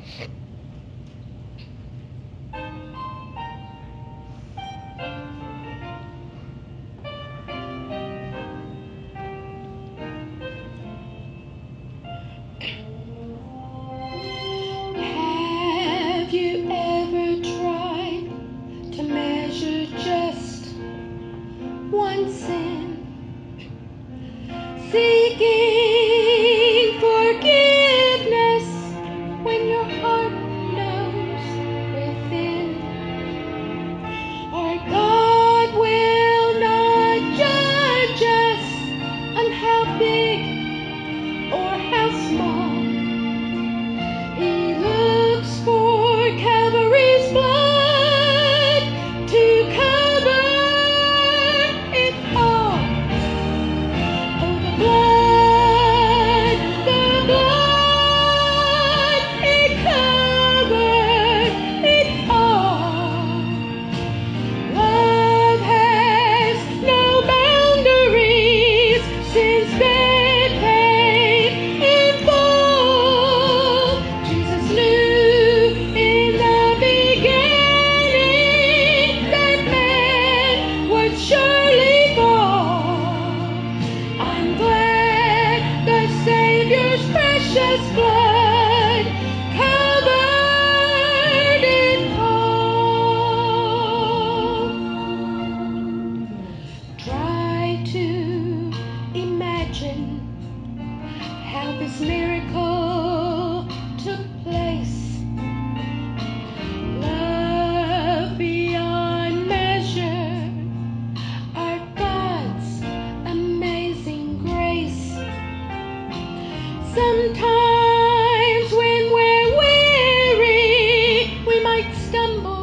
Have you ever tried to measure just one sin? Seeking forgiveness when your heart knows within. Our God will not judge us on how big or how small. He looks for Calvary's blood to cover it all. Oh, the blood, it covered it all. Love has no boundaries, sin's dead paid in full. Jesus knew in the beginning that man would surely fall. I'm glad the Savior's precious blood covered it all. Try to imagine how this miracle took place. Love beyond measure, our God's amazing grace. Sometimes when we're weary, we might stumble